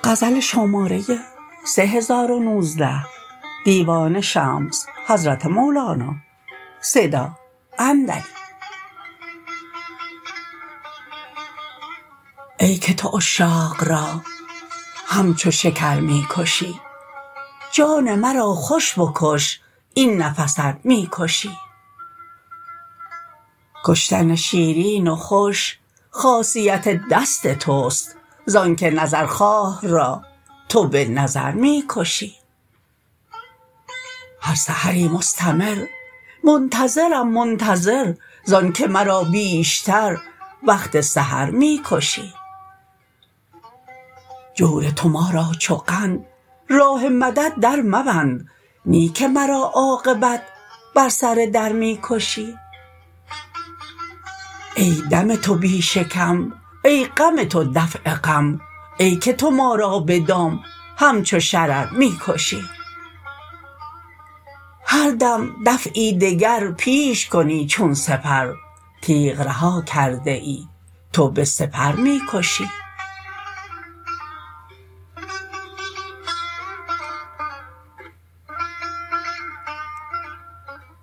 ای که تو عشاق را همچو شکر می کشی، جان مرا خوش بکش این نفس ار می کشی. کشتن شیرین و خوش خاصیت دست توست، زانک نظرخواه را تو به نظر می کشی. هر سحری مستمر منتظرم منتظر، زانک مرا بیشتر وقت سحر می کشی. جور تو ما را چو قند راه مدد در مبند، نی که مرا عاقبت بر سر در می کشی. ای دم تو بی شکم ای غم تو دفع غم، ای که تو ما را به دام همچو شرر می کشی. هر دم دفعی دگر پیش کنی چون سپر، تیغ رها کرده ای تو به سپر می کشی.